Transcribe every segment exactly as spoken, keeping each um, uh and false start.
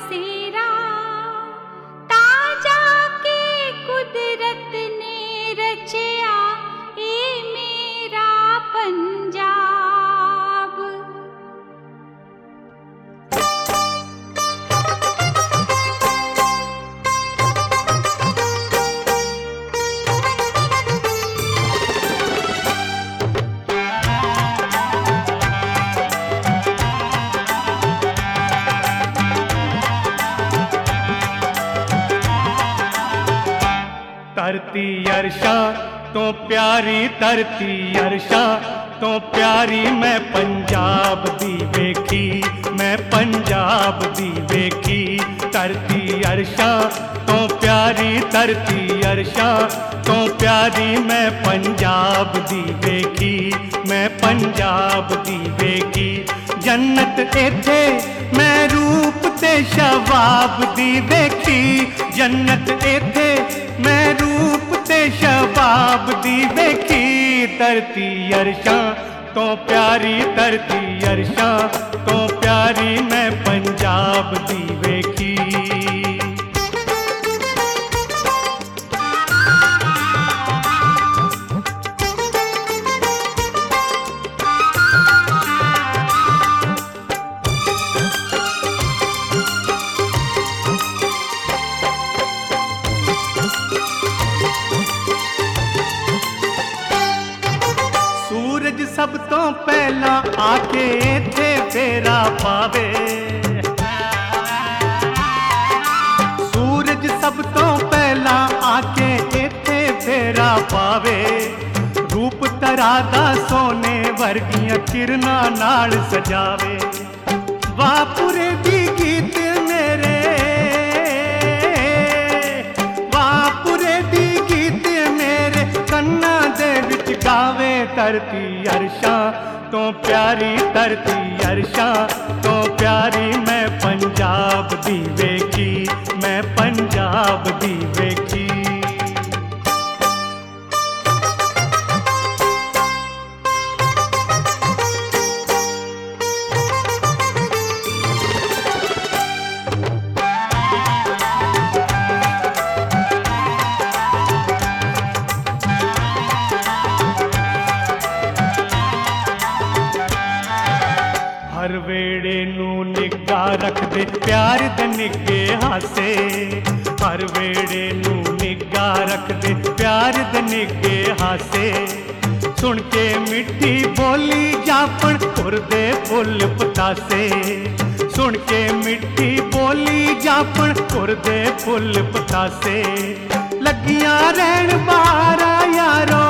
बसेरा ताजा के कुदरत ने रचया ए मेरा पंजाब। धरती अर्शा तो प्यारी, धरती अर्शा तो प्यारी, मैं पंजाब दी वेखी, मैं पंजाब दी वेखी। धरती अर्शा तो प्यारी, धरती अर्शा तो प्यारी, मैं पंजाब दी वेखी, मैं पंजाब दी वेखी। जन्नत इत्थे मैं रूप ते शबाब दी वेखी, जन्नत इत्थे मैं रूप ते शबाब दी वेखी। धरती अर्शा तो प्यारी, धरती अर्शा तो प्यारी, मैं पंजाब दी वेखी। सब तो पहला आके थे फेरा पावे, सूरज सब तो पहला आके थे फेरा पावे। रूप तरादा सोने वर्गियां किरना नाल सजावे। वापुरे दी गीत मेरे, वापुरे दी गीत मेरे कन्ना दे विच गावे। धरती अर्शा तो प्यारी, धरती अर्शा तो प्यारी, मैं पंजाब दी वेखी, मैं पंजाब दी वेखी। हर वेड़े नू निगाह रख दे प्यार दे निगे हासे, हर वेड़े नू निगाह रख दे प्यार दे निगे हासे। सुन के मिठी बोली जापन उड़दे फुल पतासे, सुन के मिठी बोली जापन उड़दे फुल पतासे। लगियां रहन बारा यारो,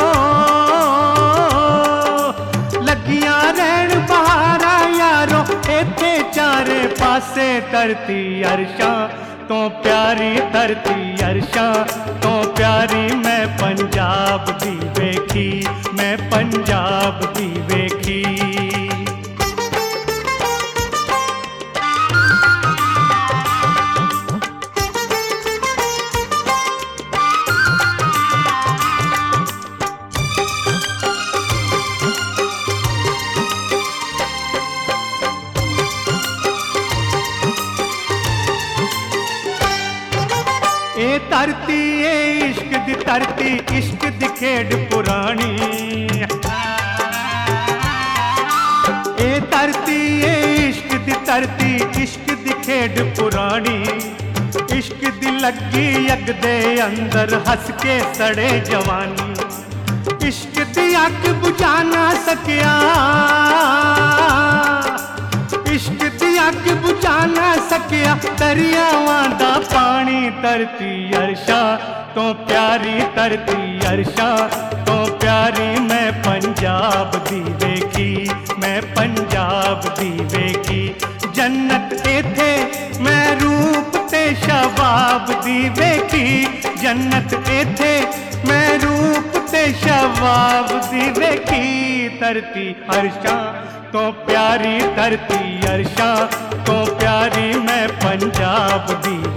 लगियां रहन बारा यारो, इत्थे चारे पासे। धरती अर्शा तो प्यारी, धरती अर्शा तो प्यारी, मैं पंजाब दी वेखी, मैं पंजाब दी वेखी। ए धरती ए इश्क दी धरती, इश्क दी खेड पुरानी। ए धरती ए इश्क दी धरती, इश्क दी खेड पुरानी। इश्क दी लगी अग दे अंदर हंस के सड़े जवानी। इश्क दी अग बुझा ना सकिया, इश्क दी अग बुझा ना सकिया दरियावां दा पानी। धरती अर्शा तो प्यारी, धरती अर्शा तो प्यारी, मैं पंजाब दी वेखी, मैं पंजाब दी वेखी। जन्नत इत्थे मैं रूप ते शबाब दी वेखी, जन्नत इत्थे मैं रूप ते शबाब दी वेखी। धरती अर्शा तो प्यारी, धरती अर्शा तो प्यारी, मैं पंजाब दी